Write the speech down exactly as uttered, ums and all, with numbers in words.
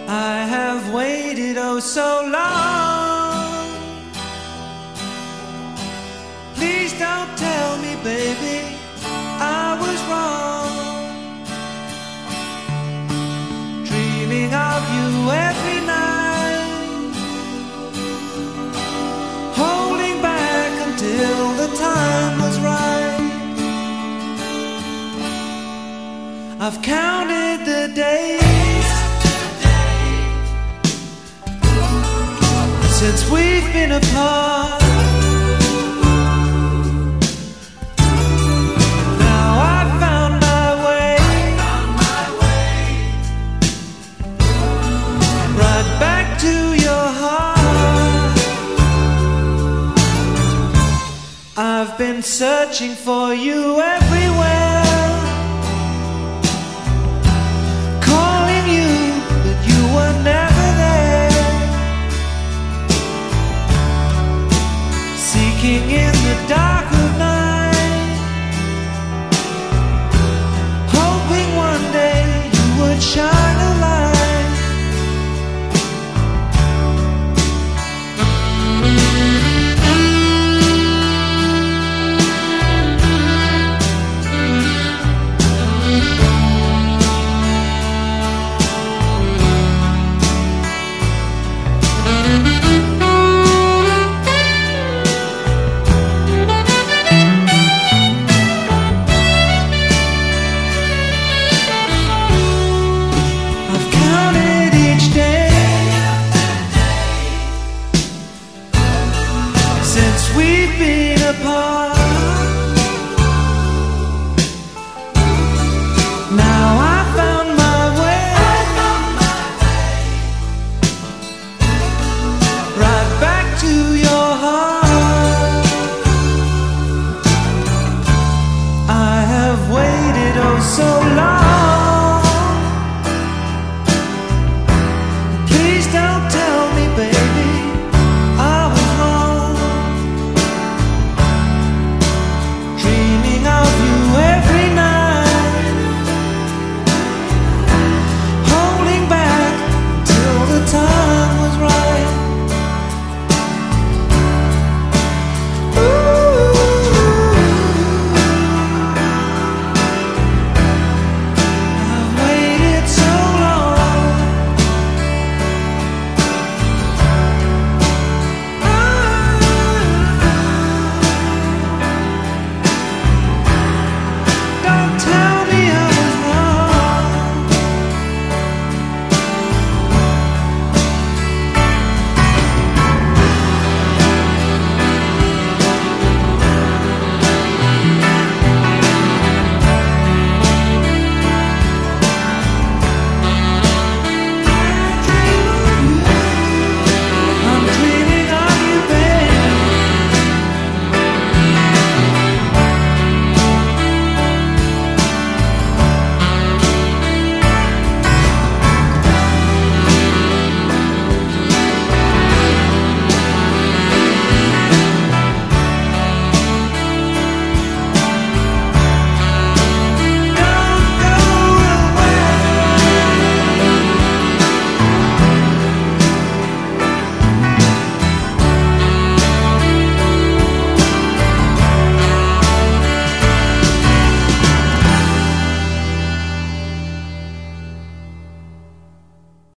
I have waited oh so long. Please don't tell me, baby, I was wrong. Dreaming of you every night, holding back until the time was right. I've counted the days since we've been apart. Now I've found my way, right back to your heart. I've been searching for you